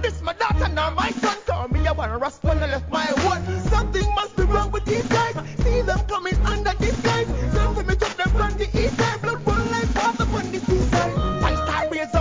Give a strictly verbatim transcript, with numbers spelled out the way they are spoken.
This my daughter, now my son. Call me a one rascal, no left my